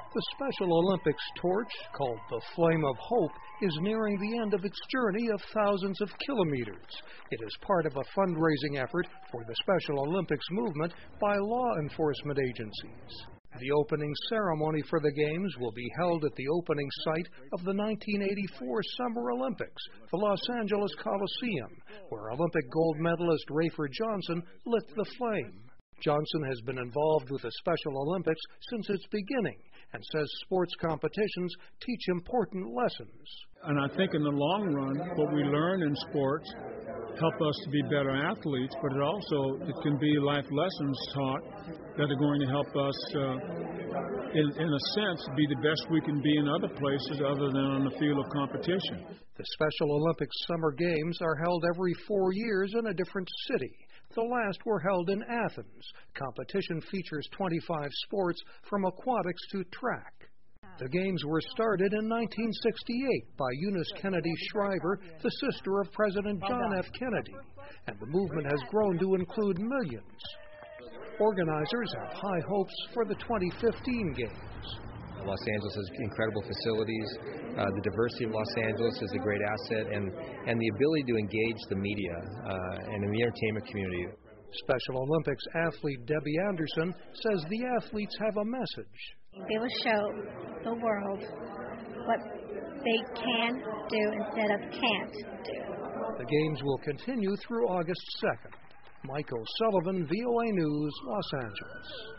The Special Olympics torch, called the Flame of Hope, is nearing the end of its journey of thousands of kilometers. It is part of a fundraising effort for the Special Olympics movement by law enforcement agencies. The opening ceremony for the Games will be held at the opening site of the 1984 Summer Olympics, the Los Angeles Coliseum, where Olympic gold medalist Rafer Johnson lit the flame. Johnson has been involved with the Special Olympics since its beginning and says sports competitions teach important lessons. And I think in the long run, what we learn in sports help us to be better athletes, but it can be life lessons taught that are going to help us, in a sense, be the best we can be in other places other than on the field of competition. The Special Olympics Summer Games are held every 4 years in a different city. The last were held in Athens. Competition features 25 sports from aquatics to track. The Games were started in 1968 by Eunice Kennedy Shriver, the sister of President John F. Kennedy, and the movement has grown to include millions. Organizers have high hopes for the 2015 Games. Los Angeles has incredible facilities. The diversity of Los Angeles is a great asset, and the ability to engage the media and in the entertainment community. Special Olympics athlete Debbie Anderson says the athletes have a message. They will show the world what they can do instead of can't do. The Games will continue through August 2nd. Mike O'Sullivan, VOA News, Los Angeles.